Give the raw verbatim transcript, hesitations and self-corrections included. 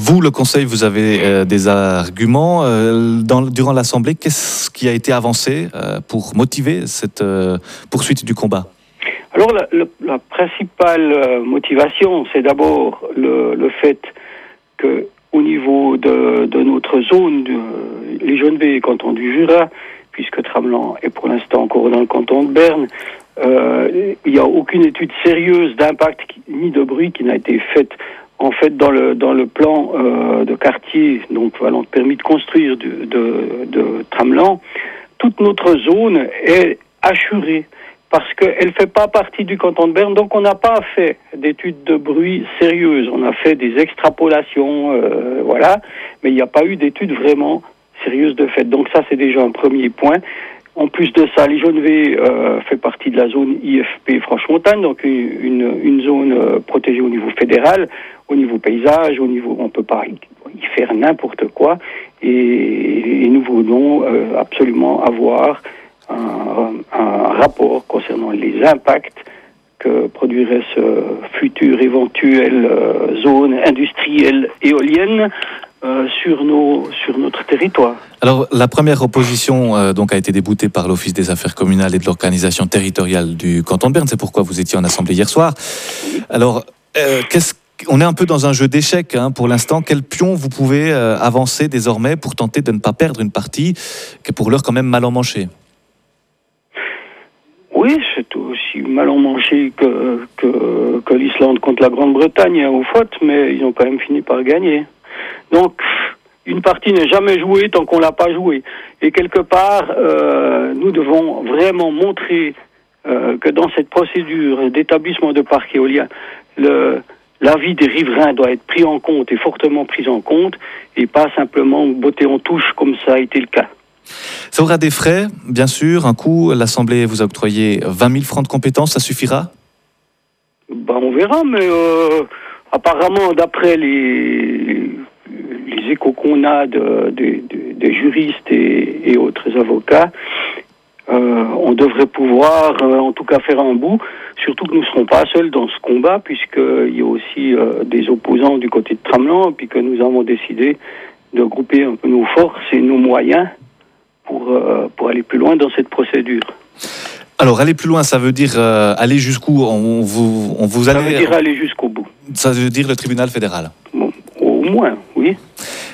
vous, le Conseil, vous avez euh, des arguments. Euh, dans, durant l'Assemblée, qu'est-ce qui a été avancé euh, pour motiver cette euh, poursuite du combat ? Alors, la, la, la principale euh, motivation, c'est d'abord le, le fait que, au niveau de, de notre zone, de, les Genevais, canton du Jura, puisque Tramelan est pour l'instant encore dans le canton de Berne, euh, il n'y a aucune étude sérieuse d'impact qui, ni de bruit qui n'a été faite. En fait, dans le dans le plan euh, de quartier, donc voilà, le permis de construire de, de, de Tramelan, toute notre zone est assurée parce qu'elle ne fait pas partie du canton de Berne, donc on n'a pas fait d'études de bruit sérieuses. On a fait des extrapolations, euh, voilà, mais il n'y a pas eu d'études vraiment sérieuses de fait. Donc ça, c'est déjà un premier point. En plus de ça, les Genevais euh, fait partie de la zone I F P Franche-Montagne, donc une, une, une zone euh, protégée au niveau fédéral, au niveau paysage, au niveau, on ne peut pas y, y faire n'importe quoi, et, et nous voulons euh, absolument avoir un, un rapport concernant les impacts que produirait ce futur éventuelle euh, zone industrielle éolienne Euh, sur, nos, sur notre territoire. Alors, la première opposition euh, donc, a été déboutée par l'Office des affaires communales et de l'organisation territoriale du canton de Berne. C'est pourquoi vous étiez en assemblée hier soir. Alors, euh, qu'est-ce, on est un peu dans un jeu d'échecs hein, pour l'instant. Quel pion vous pouvez euh, avancer désormais pour tenter de ne pas perdre une partie qui est pour l'heure quand même mal emmanchée ? Oui, c'est aussi mal emmanché que, que, que l'Islande contre la Grande-Bretagne au faute, mais ils ont quand même fini par gagner. Donc, une partie n'est jamais jouée tant qu'on ne l'a pas jouée. Et quelque part, euh, nous devons vraiment montrer euh, que dans cette procédure d'établissement de parcs éoliens, le, l'avis des riverains doit être pris en compte et fortement pris en compte, et pas simplement botter en touche comme ça a été le cas. Ça aura des frais, bien sûr. Un coût, l'Assemblée vous a octroyé vingt mille francs de compétences, ça suffira ? Ben, on verra, mais euh, apparemment, d'après les... les échos qu'on a de, de, de, des juristes et, et autres avocats, euh, on devrait pouvoir euh, en tout cas faire un bout, surtout que nous ne serons pas seuls dans ce combat, puisqu'il y a aussi euh, des opposants du côté de Tramelan, puis que nous avons décidé de grouper un peu nos forces et nos moyens pour, euh, pour aller plus loin dans cette procédure. Alors, aller plus loin, ça veut dire euh, aller jusqu'où on vous, on vous Ça allez... veut dire aller jusqu'au bout. Ça veut dire le tribunal fédéral. Bon, au moins, oui.